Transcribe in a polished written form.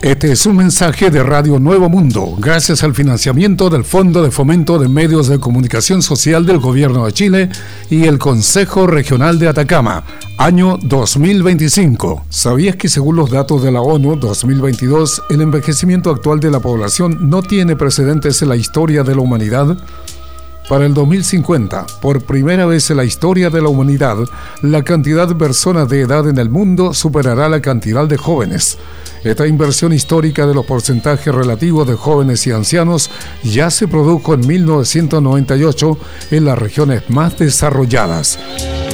Este es un mensaje de Radio Nuevo Mundo, gracias al financiamiento del Fondo de Fomento de Medios de Comunicación Social del Gobierno de Chile y el Consejo Regional de Atacama, año 2025. ¿Sabías que según los datos de la ONU 2022, el envejecimiento actual de la población no tiene precedentes en la historia de la humanidad? Para el 2050, por primera vez en la historia de la humanidad, la cantidad de personas de edad en el mundo superará la cantidad de jóvenes. Esta inversión histórica de los porcentajes relativos de jóvenes y ancianos ya se produjo en 1998 en las regiones más desarrolladas.